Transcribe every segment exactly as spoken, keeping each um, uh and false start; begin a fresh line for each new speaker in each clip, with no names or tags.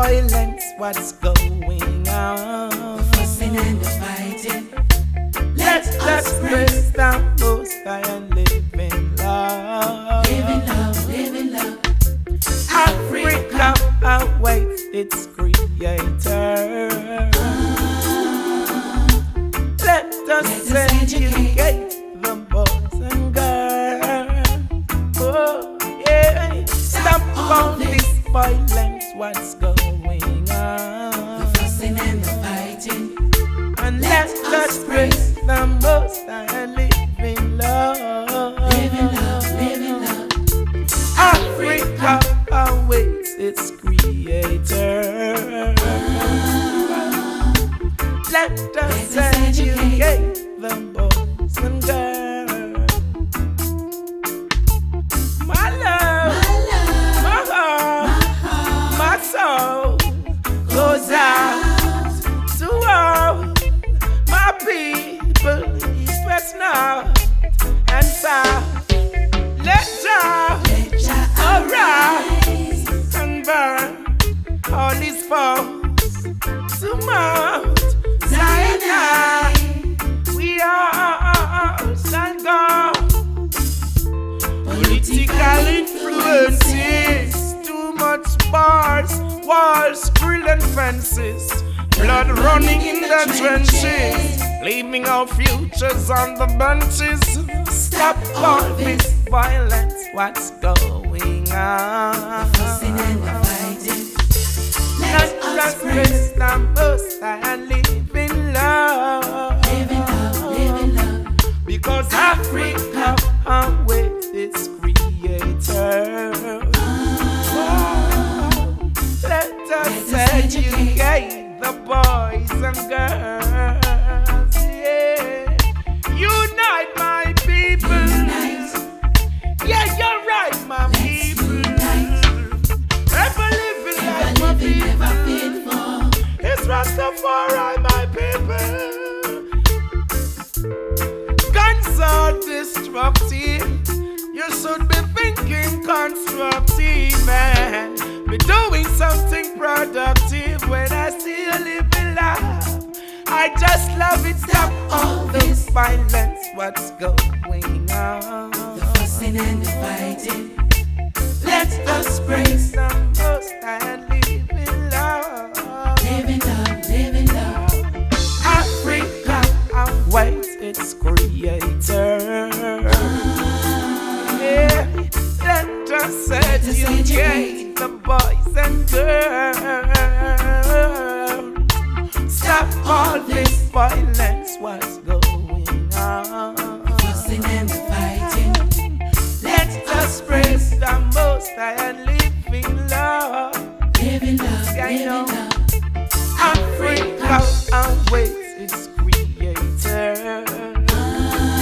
violence, what's going on?
The fussing and the fighting.
Let us praise the Most High and live in love.
Live in love, live in love.
Africa awaits its creator. Let us educate the boys and girls. Oh, yeah. Stop all this violence, what's going on?
The fussing and the fighting.
And let us praise the Most High and live in love.
Live in love, live in love.
Africa awaits its creator. Let us educate the boys and girls. My love, my heart, my soul goes out to all my people, east, north, and south. Let Jah arise and burn all his foes to Mount Sinai. We all shall go. Political influences, too much bars, walls, grill and fences, blood running in the trenches, leaving our futures on the benches. Stop all this violence, what's going on?
The fussing and the fighting.
Let us praise the Most High and live in love.
Live in love, live in love.
Because Africa awaits its creator. Oh, let us educate the boys and girls. Yeah. Unite my people. Yeah, you're right, my people. Ever living like my people. It's Rastafari, my people. Guns are destructive. You should be thinking constructive, man. Be doing something productive when I see you living life. I just love it. Stop all this violence, what's going on?
The fussing and the fighting.
Let us praise the Most High and live in love.
Live in love, live in love.
Africa awaits its creator. Yeah, let us educate the boys and girls. Stop all this violence, what's going on?
The fussing and the fighting.
Let us praise the Most High and live in love.
Live in love,
Yeah,
live
you
in
know,
love.
Africa awaits its creator.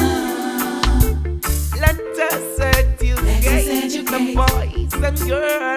Let us educate the boys and girls.